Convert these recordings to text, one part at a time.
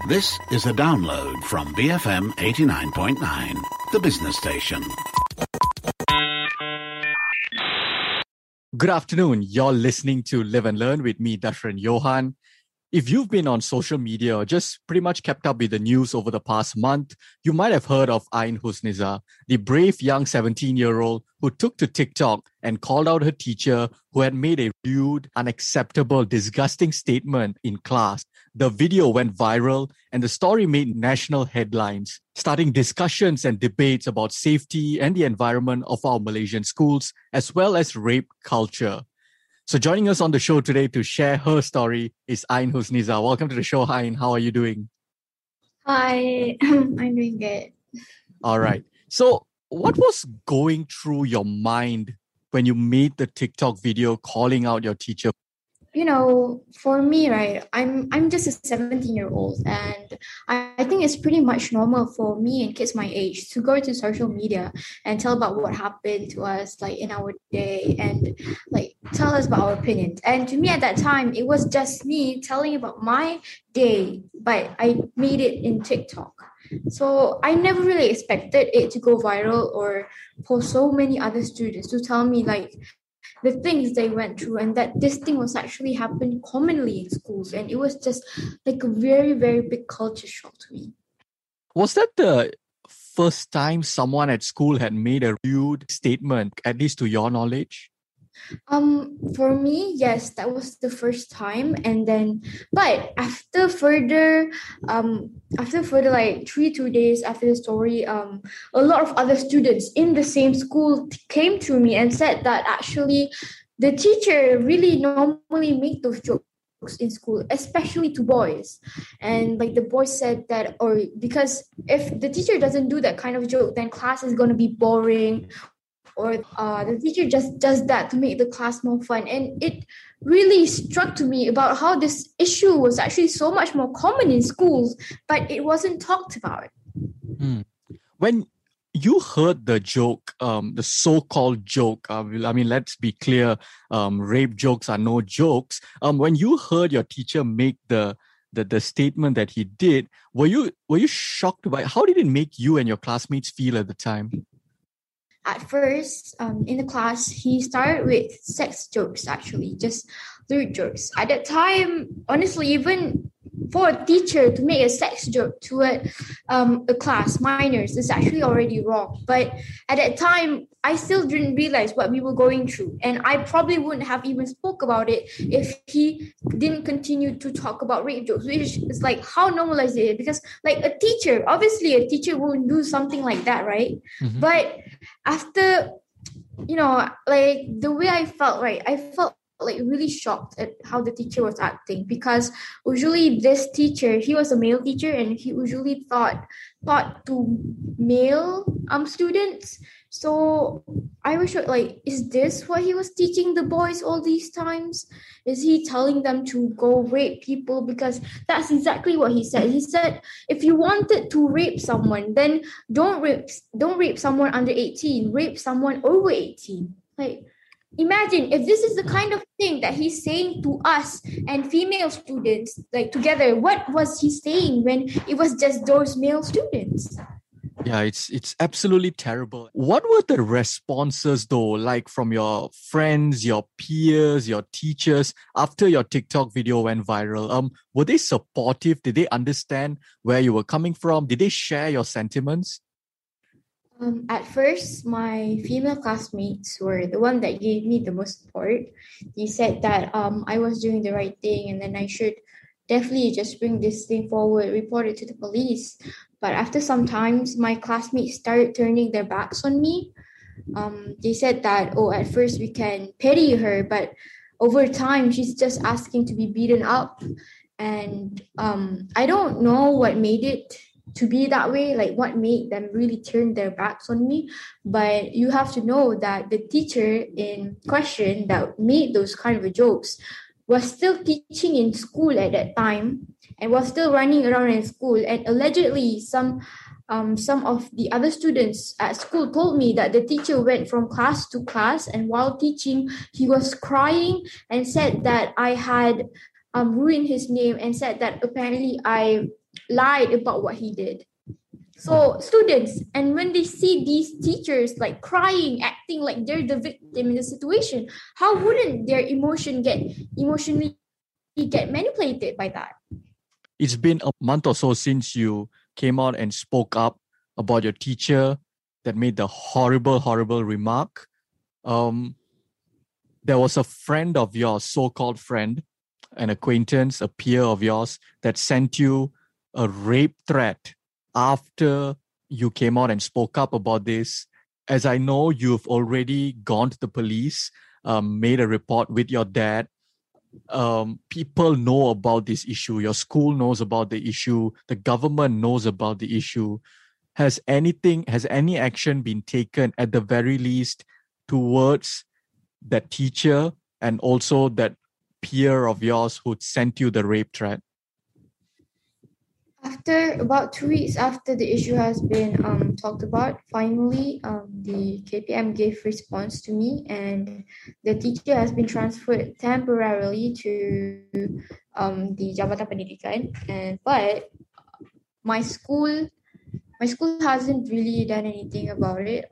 This is a download from BFM 89.9, the business station. Good afternoon. You're listening to Live and Learn with me, Dashran Johan. If you've been on social media or just pretty much kept up with the news over the past month, you might have heard of Ain Husniza, the brave young 17-year-old who took to TikTok and called out her teacher who had made a rude, unacceptable, disgusting statement in class. The video went viral and the story made national headlines, starting discussions and debates about safety and the environment of our Malaysian schools, as well as rape culture. So joining us on the show today to share her story is Ain Husniza. Welcome to the show, Ain. How are you doing? Hi, I'm doing good. All right. So what was going through your mind when you made the TikTok video calling out your teacher? You know, for me, right, I'm just a 17-year-old, and I think it's pretty much normal for me and kids my age to go to social media and tell about what happened to us, like in our day, and like tell us about our opinions. And to me at that time, it was just me telling about my day, but I made it in TikTok. So I never really expected it to go viral or for so many other students to tell me like the things they went through, and that this thing was actually happening commonly in schools, and it was just like a very, very big culture shock to me. Was that the first time someone at school had made a rude statement, at least to your knowledge? For me, yes, that was the first time, and then, but after further like 2 days after the story, a lot of other students in the same school came to me and said that actually the teacher really normally make those jokes in school, especially to boys. And like the boys said that, or because if the teacher doesn't do that kind of joke, then class is going to be boring, or the teacher just does that to make the class more fun. And it really struck to me about how this issue was actually so much more common in schools, but it wasn't talked about. When you heard the joke, the so-called joke, let's be clear, rape jokes are no jokes. When you heard your teacher make the statement that he did, were you shocked by how did it make you and your classmates feel at the time? At first, in the class, he started with sex jokes, actually, just lewd jokes. At that time, honestly, even for a teacher to make a sex joke to a class, minors, is actually already wrong. But at that time, I still didn't realize what we were going through. And I probably wouldn't have even spoke about it if he didn't continue to talk about rape jokes, which is like how normalized it is. Because like a teacher, obviously a teacher wouldn't do something like that, right? Mm-hmm. But after, like the way I felt, right, I felt like really shocked at how the teacher was acting, because usually this teacher, he was a male teacher, and he usually taught to male students. So I was like, is this what he was teaching the boys all these times? Is he telling them to go rape people? Because that's exactly what he said. He said, if you wanted to rape someone, then don't rape someone under 18, rape someone over 18. Like, imagine if this is the kind of thing that he's saying to us and female students, like together, what was he saying when it was just those male students? Yeah, it's absolutely terrible. What were the responses though, like from your friends, your peers, your teachers after your TikTok video went viral? Were they supportive? Did they understand where you were coming from? Did they share your sentiments? At first, my female classmates were the one that gave me the most support. They said that I was doing the right thing, and then I should definitely just bring this thing forward, report it to the police. But after some times, my classmates started turning their backs on me. They said that, at first we can pity her, but over time, she's just asking to be beaten up. And I don't know what made it to be that way, like what made them really turn their backs on me. But you have to know that the teacher in question that made those kind of jokes was still teaching in school at that time, and was still running around in school. And allegedly, some of the other students at school told me that the teacher went from class to class, and while teaching, he was crying and said that I had ruined his name, and said that apparently I lied about what he did. So students, and when they see these teachers like crying, acting like they're the victim in the situation, how wouldn't their emotionally get manipulated by that? It's been a month or so since you came out and spoke up about your teacher that made the horrible, horrible remark. There was a friend of yours, so-called friend, an acquaintance, a peer of yours, that sent you a rape threat after you came out and spoke up about this. As I know, you've already gone to the police, made a report with your dad. People know about this issue. Your school knows about the issue. The government knows about the issue. Has any action been taken at the very least towards that teacher and also that peer of yours who sent you the rape threat? After about 2 weeks after the issue has been talked about, finally the KPM gave response to me, and the teacher has been transferred temporarily to the Jabatan Pendidikan. But my school hasn't really done anything about it.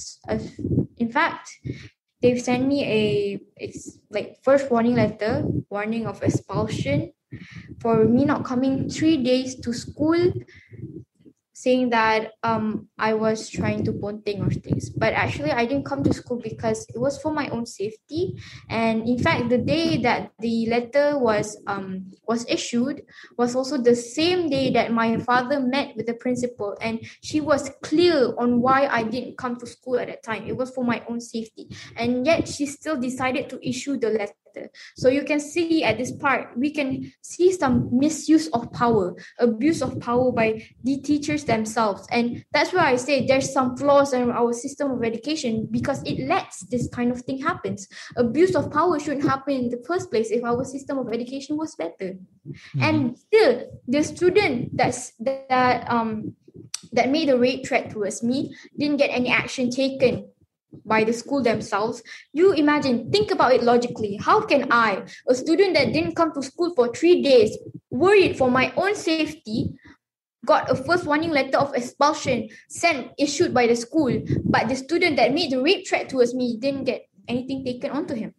In fact, they've sent me it's like first warning letter, warning of expulsion for me not coming 3 days to school, saying that I was trying to ponteng or things. But actually, I didn't come to school because it was for my own safety. And in fact, the day that the letter was issued was also the same day that my father met with the principal, and she was clear on why I didn't come to school at that time. It was for my own safety, and yet she still decided to issue the letter. So you can see at this part, we can see some misuse of power, abuse of power by the teachers themselves. And that's why I say there's some flaws in our system of education, because it lets this kind of thing happens. Abuse of power shouldn't happen in the first place if our system of education was better. Mm-hmm. And still, the student that made a rape threat towards me didn't get any action taken by the school themselves. You imagine, think about it logically. How can I, a student that didn't come to school for 3 days, worried for my own safety, got a first warning letter of expulsion issued by the school, but the student that made the rape threat towards me didn't get anything taken onto him?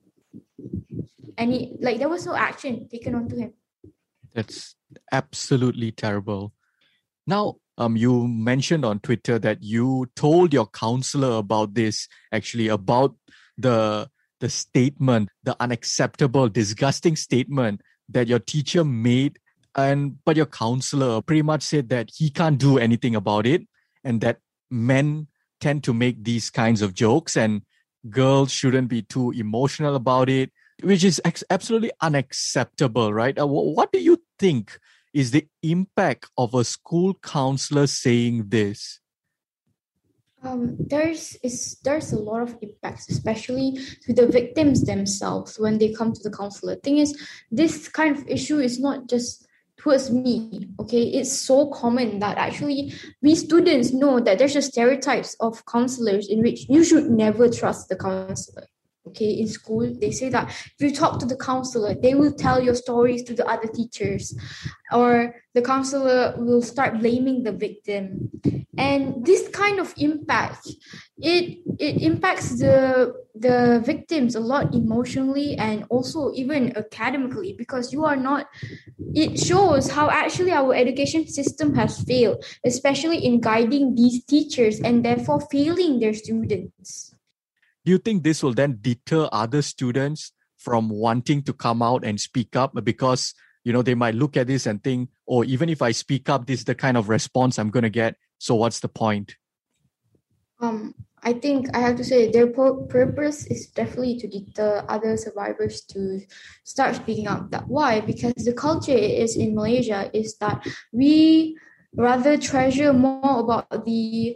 There was no action taken onto him. That's absolutely terrible. Now, you mentioned on Twitter that you told your counselor about this, actually, about the statement, the unacceptable, disgusting statement that your teacher made. But your counselor pretty much said that he can't do anything about it, and that men tend to make these kinds of jokes and girls shouldn't be too emotional about it, which is absolutely unacceptable, right? What do you think is the impact of a school counselor saying this? There's a lot of impacts, especially to the victims themselves when they come to the counselor. Thing is, this kind of issue is not just towards me, okay? It's so common that actually we students know that there's a stereotypes of counselors in which you should never trust the counselor. Okay, in school, they say that if you talk to the counselor, they will tell your stories to the other teachers, or the counselor will start blaming the victim. And this kind of impact, it impacts the victims a lot emotionally and also even academically, because it shows how actually our education system has failed, especially in guiding these teachers and therefore failing their students. Do you think this will then deter other students from wanting to come out and speak up? Because, they might look at this and think, oh, even if I speak up, this is the kind of response I'm going to get. So what's the point? I think I have to say their purpose is definitely to deter other survivors to start speaking up. Why? Because the culture is in Malaysia is that we rather treasure more about the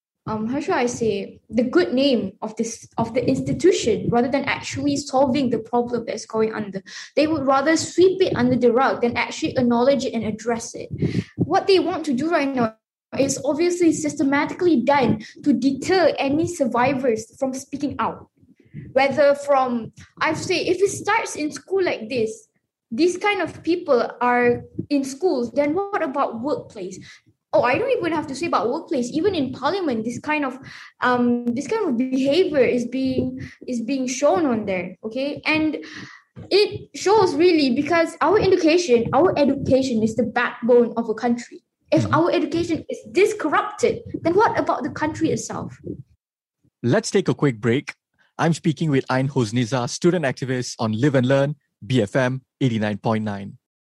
the good name of the institution rather than actually solving the problem that's going under. They would rather sweep it under the rug than actually acknowledge it and address it. What they want to do right now is obviously systematically done to deter any survivors from speaking out. Whether if it starts in school like this, these kind of people are in schools, then what about workplace? Oh, I don't even have to say about workplace. Even in parliament, this kind of behavior is being shown on there. Okay, and it shows really because our education is the backbone of a country. If our education is this corrupted, then what about the country itself? Let's take a quick break. I'm speaking with Ain Husniza, student activist on Live and Learn, BFM 89.9.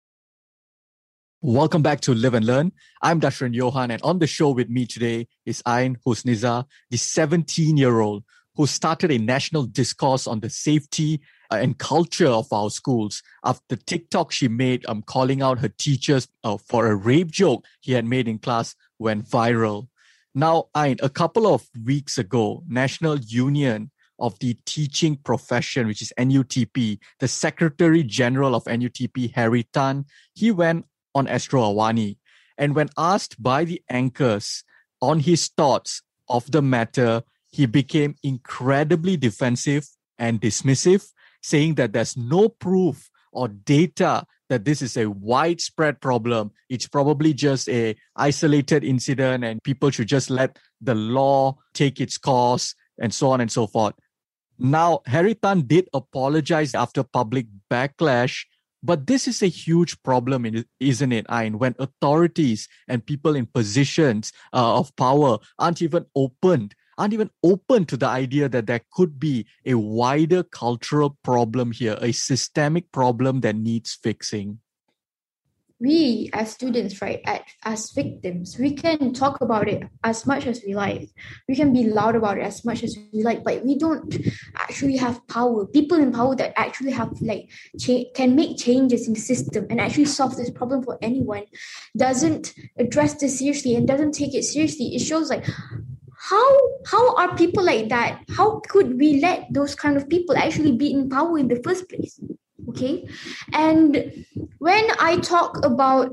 Welcome back to Live and Learn. I'm Dashran Johan, and on the show with me today is Ain Husniza, the 17-year-old who started a national discourse on the safety and culture of our schools after TikTok she made calling out her teachers for a rape joke he had made in class went viral. Now, Ain, a couple of weeks ago, National Union of the Teaching Profession, which is NUTP, the Secretary General of NUTP, Harry Tan, he went on Astro Awani. And when asked by the anchors on his thoughts of the matter, he became incredibly defensive and dismissive, saying that there's no proof or data that this is a widespread problem. It's probably just a isolated incident and people should just let the law take its course and so on and so forth. Now, Harry Tan did apologize after public backlash, but this is a huge problem, isn't it, Ain, when authorities and people in positions of power aren't even open to the idea that there could be a wider cultural problem here, a systemic problem that needs fixing. We as students, right, as victims, we can talk about it as much as we like. We can be loud about it as much as we like, but we don't actually have power. People in power that actually have can make changes in the system and actually solve this problem for anyone doesn't address this seriously and doesn't take it seriously. It shows how are people like that? How could we let those kind of people actually be in power in the first place? Okay, and when I talk about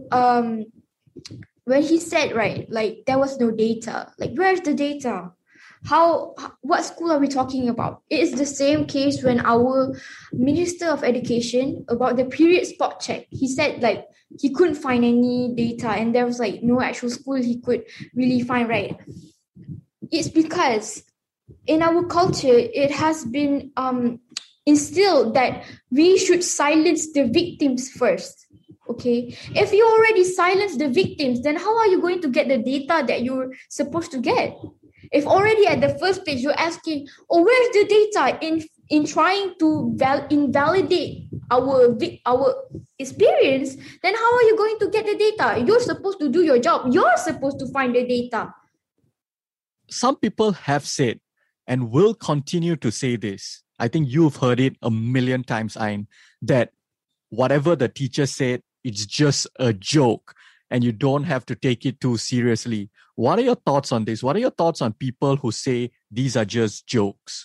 when he said there was no data, where's the data? What school are we talking about? It is the same case when our Minister of Education about the period spot check. He said he couldn't find any data and there was no actual school he could really find, right? It's because in our culture it has been instilled that we should silence the victims first. Okay, if you already silence the victims, then how are you going to get the data that you're supposed to get? If already at the first page you're asking, oh, where's the data in trying to invalidate our experience, then how are you going to get the data? You're supposed to do your job. You're supposed to find the data. Some people have said and will continue to say this. I think you've heard it a million times, Ain, that whatever the teacher said, it's just a joke and you don't have to take it too seriously. What are your thoughts on this? What are your thoughts on people who say these are just jokes?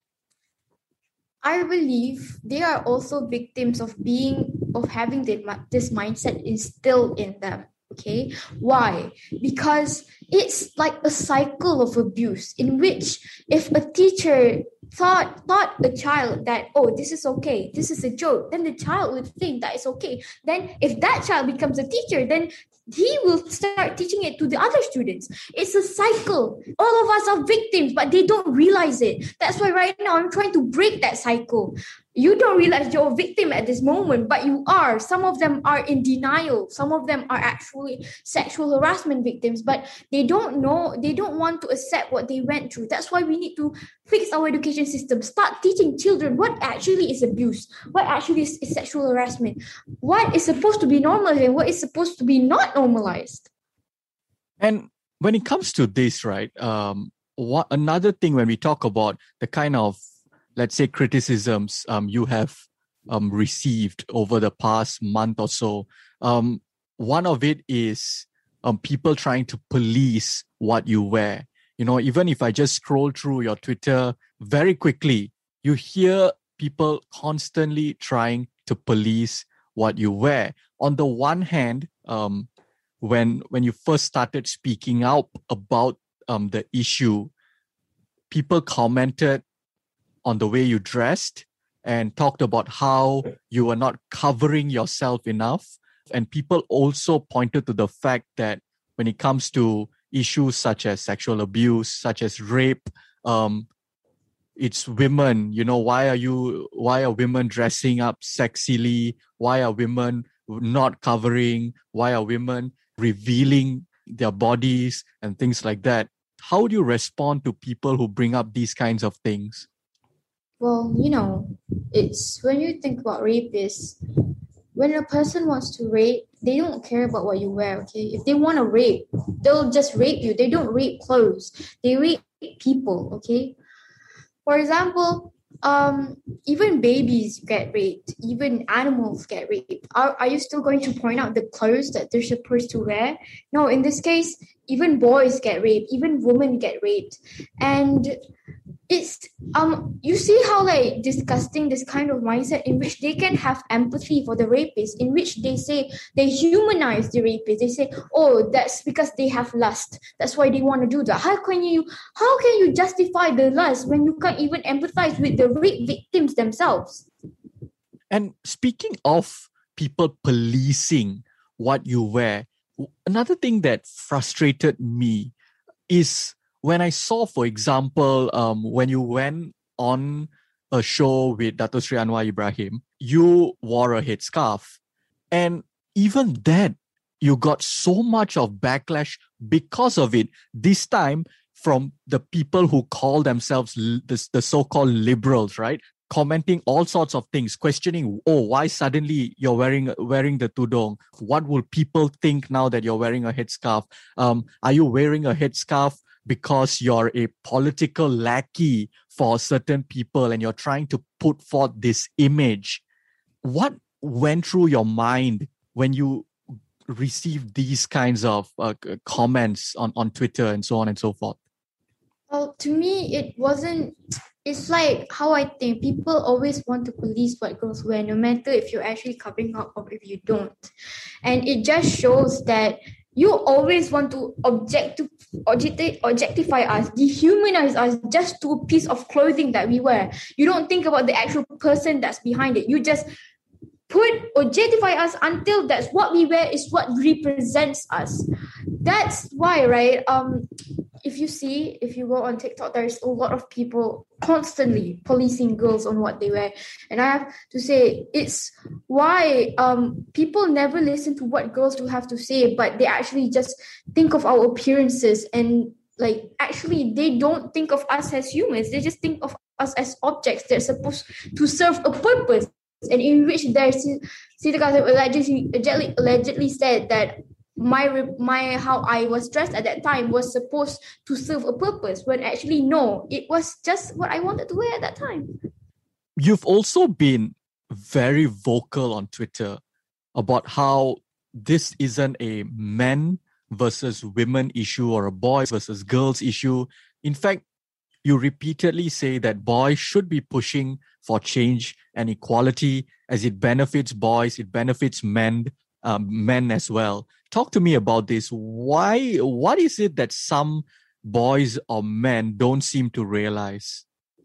I believe they are also victims of having this mindset instilled in them. Okay, why? Because it's like a cycle of abuse in which if a teacher taught a child that, oh, this is okay, this is a joke, then the child would think that it's okay. Then if that child becomes a teacher, then he will start teaching it to the other students. It's a cycle. All of us are victims, but they don't realize it. That's why right now I'm trying to break that cycle. You don't realize you're a victim at this moment, but you are. Some of them are in denial. Some of them are actually sexual harassment victims, but they don't know. They don't want to accept what they went through. That's why we need to fix our education system. Start teaching children what actually is abuse, what actually is sexual harassment, what is supposed to be normalized and what is supposed to be not normalized. And when it comes to this, right, another thing when we talk about the kind of, let's say, criticisms you have received over the past month or so, one of it is people trying to police what you wear. You know, even if I just scroll through your Twitter very quickly, you hear people constantly trying to police what you wear. On the one hand, when you first started speaking out about the issue, people commented on the way you dressed. and talked about how you were not covering yourself enough. And people also pointed to the fact that when it comes to issues such as sexual abuse, such as rape, it's women. Why are women dressing up sexily? Why are women not covering? Why are women revealing their bodies and things like that? How do you respond to people who bring up these kinds of things? Well, it's when you think about rapists, when a person wants to rape, they don't care about what you wear, okay? If they want to rape, they'll just rape you. They don't rape clothes. They rape people, okay? For example, even babies get raped, even animals get raped. Are you still going to point out the clothes that they're supposed to wear? No, in this case, even boys get raped, even women get raped. And it's you see how disgusting this kind of mindset in which they can have empathy for the rapist, in which they say they humanize the rapist. They say, oh, that's because they have lust, that's why they want to do that. How can you justify the lust when you can't even empathize with the rape victims themselves? And speaking of people policing what you wear, another thing that frustrated me is when I saw, for example, when you went on a show with Dato Sri Anwar Ibrahim, you wore a headscarf. And even then, you got so much of backlash because of it. This time from the people who call themselves the so-called liberals, right? Commenting all sorts of things, questioning, why suddenly you're wearing the tudong? What will people think now that you're wearing a headscarf? Are you wearing a headscarf because you're a political lackey for certain people and you're trying to put forth this image? What went through your mind when you received these kinds of comments on Twitter and so on and so forth? Well, to me, it's like how I think people always want to police what girls wear, no matter if you're actually covering up or if you don't. And it just shows that you always want to objectify us, dehumanize us just to a piece of clothing that we wear. You don't think about the actual person that's behind it. You just objectify us until that's what we wear is what represents us. That's why, right? If you go on TikTok, there's a lot of people constantly policing girls on what they wear. And I have to say, it's why people never listen to what girls do have to say, but they actually just think of our appearances. And actually, they don't think of us as humans. They just think of us as objects that are supposed to serve a purpose. And in which Siti Kazim allegedly said that my how I was dressed at that time was supposed to serve a purpose, when actually no, it was just what I wanted to wear at that time. You've also been very vocal on Twitter about how this isn't a men versus women issue or a boys versus girls issue. In fact, you repeatedly say that boys should be pushing for change and equality as it benefits boys, it benefits men as well. Talk to me about this. What is it that some boys or men don't seem to realize?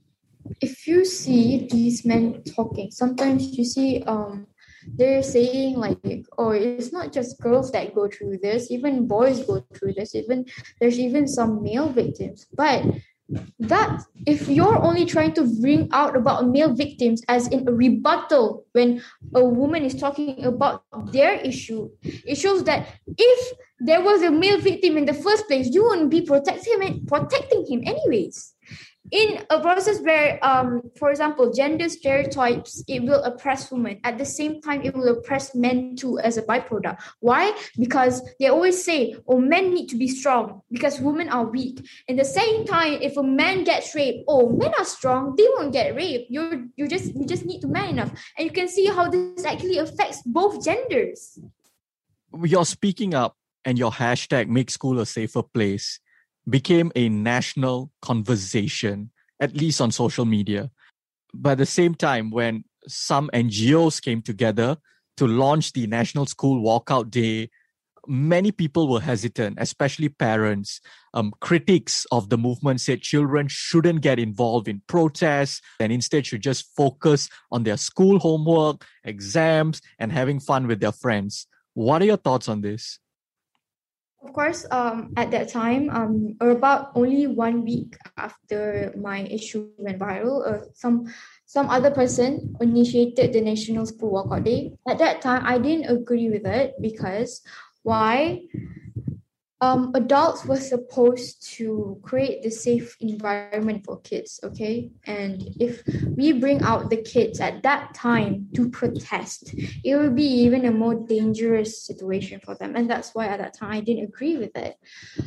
If you see these men talking, sometimes you see they're saying it's not just girls that go through this, even boys go through this, there's even some male victims. But that if you're only trying to bring out about male victims as in a rebuttal when a woman is talking about their issue, it shows that if there was a male victim in the first place, you wouldn't be protecting him anyways. In a process where, for example, gender stereotypes, it will oppress women. At the same time, it will oppress men too as a byproduct. Why? Because they always say, men need to be strong because women are weak. In the same time, if a man gets raped, men are strong, they won't get raped. You just need to man enough. And you can see how this actually affects both genders. You're speaking up and your hashtag Make School a Safer Place became a national conversation, at least on social media. But at the same time, when some NGOs came together to launch the National School Walkout Day, many people were hesitant, especially parents. Critics of the movement said children shouldn't get involved in protests and instead should just focus on their school homework, exams, and having fun with their friends. What are your thoughts on this? Of course, at that time, or about only 1 week after my issue went viral, some other person initiated the National School Walkout Day. At that time, I didn't agree with it because why? Adults were supposed to create the safe environment for kids, okay? And if we bring out the kids at that time to protest, it will be even a more dangerous situation for them. And that's why at that time I didn't agree with it.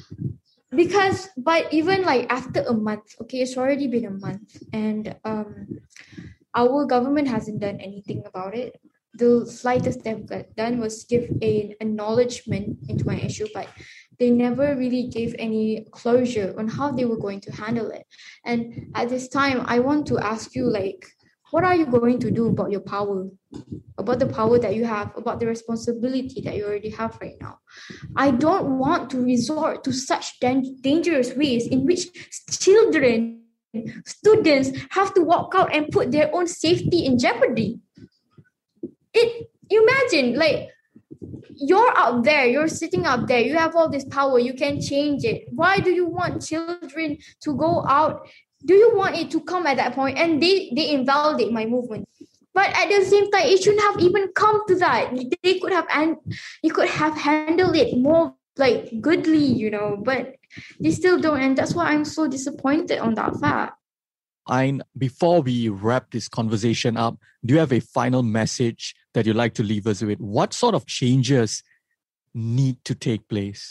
But even like after a month, okay, it's already been a month, and our government hasn't done anything about it. The slightest they've done was give an acknowledgement into my issue, but they never really gave any closure on how they were going to handle it. And at this time, I want to ask you, like, what are you going to do about your power, about the power that you have, about the responsibility that you already have right now? I don't want to resort to such dangerous ways in which children, students have to walk out and put their own safety in jeopardy. You imagine, like, you're out there, you're sitting up there, you have all this power, you can change it. Why do you want children to go out? Do you want it to come at that point? And they invalidate my movement. But at the same time, it shouldn't have even come to that. They could have handled it more like goodly, you know, but they still don't. And that's why I'm so disappointed on that fact. Ain, before we wrap this conversation up, do you have a final message that you'd like to leave us with? What sort of changes need to take place?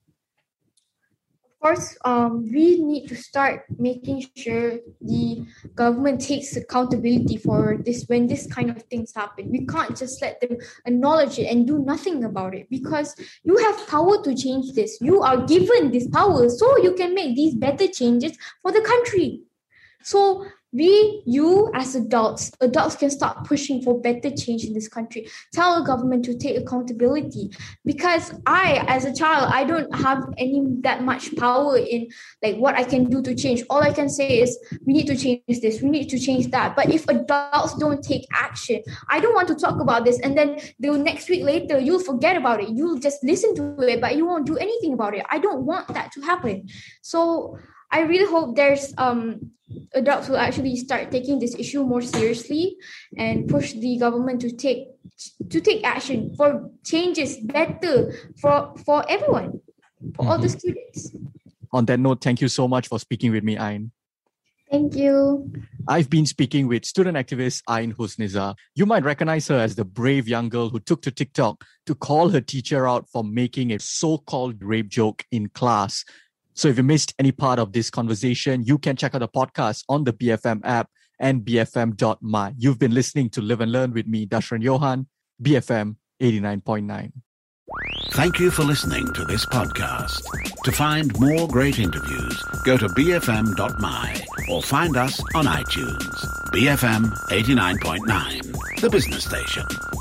Of course, we need to start making sure the government takes accountability for this when this kind of things happen. We can't just let them acknowledge it and do nothing about it, because you have power to change this. You are given this power so you can make these better changes for the country. So you as adults can start pushing for better change in this country. Tell the government to take accountability, because I, as a child, I don't have that much power in like what I can do to change. All I can say is we need to change this, we need to change that. But if adults don't take action, I don't want to talk about this, and then the next week later you'll forget about it. You'll just listen to it, but you won't do anything about it. I don't want that to happen. So I really hope there's adults will actually start taking this issue more seriously and push the government to take action for changes better for everyone, for all the students. On that note, thank you so much for speaking with me, Ain. Thank you. I've been speaking with student activist Ain Husniza. You might recognize her as the brave young girl who took to TikTok to call her teacher out for making a so-called rape joke in class. So if you missed any part of this conversation, you can check out the podcast on the BFM app and bfm.my. You've been listening to Live and Learn with me, Dashran Johan, BFM 89.9. Thank you for listening to this podcast. To find more great interviews, go to bfm.my or find us on iTunes. BFM 89.9, the business station.